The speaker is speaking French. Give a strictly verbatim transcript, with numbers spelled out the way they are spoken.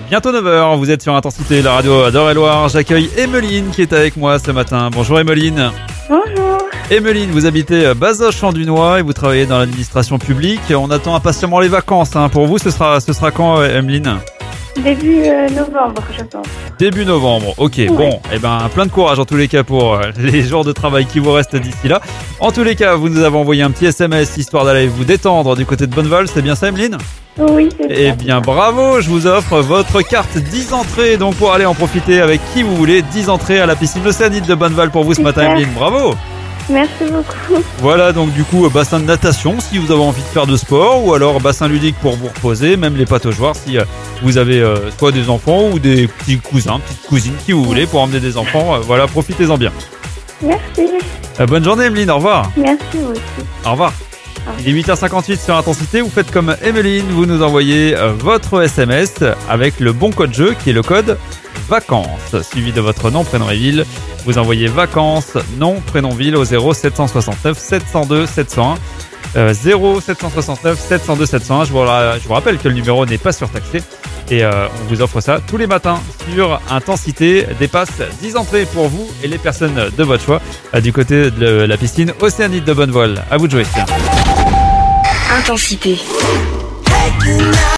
bientôt neuf heures, vous êtes sur Intensité, la radio d'Eure-et-Loir. J'accueille Emeline qui est avec moi ce matin. Bonjour Emeline. Bonjour. Emeline, vous habitez Bazoches-en-Dunois et vous travaillez dans l'administration publique. On attend impatiemment les vacances. Hein. Pour vous, ce sera, ce sera quand, Emeline ? Début euh, novembre, je pense. Début novembre, ok, ouais. Bon, eh ben, plein de courage en tous les cas pour euh, les jours de travail qui vous restent d'ici là. En tous les cas, vous nous avez envoyé un petit S M S histoire d'aller vous détendre du côté de Bonneval, c'est bien ça Emeline ? Oui, c'est Eh ça. bien bravo, je vous offre votre carte dix entrées, donc pour aller en profiter avec qui vous voulez, dix entrées à la piscine Océanite de Bonneval pour vous ce matin Emeline, bravo. Merci beaucoup. Voilà, donc du coup, bassin de natation si vous avez envie de faire de sport, ou alors bassin ludique pour vous reposer, même les pataugeoires si euh, vous avez euh, soit des enfants ou des petits cousins, petites cousines qui vous voulez pour emmener des enfants, euh, voilà, profitez-en bien. Merci. Euh, bonne journée Emeline, au revoir. Merci vous aussi. Au revoir. Il est huit heures cinquante-huit sur Intensité, vous faites comme Emeline, vous nous envoyez euh, votre S M S avec le bon code jeu qui est le code vacances, suivi de votre nom, prénom et ville. Vous envoyez vacances, nom, prénom, ville au zéro sept cent soixante-neuf sept cent deux sept cent un. Euh, zéro sept cent soixante-neuf sept cent deux sept cent un. Je vous, je vous rappelle que le numéro n'est pas surtaxé et euh, on vous offre ça tous les matins sur Intensité. Dépasse dix entrées pour vous et les personnes de votre choix euh, du côté de la piscine Océanite de Bonneval. À vous de jouer. Intensité.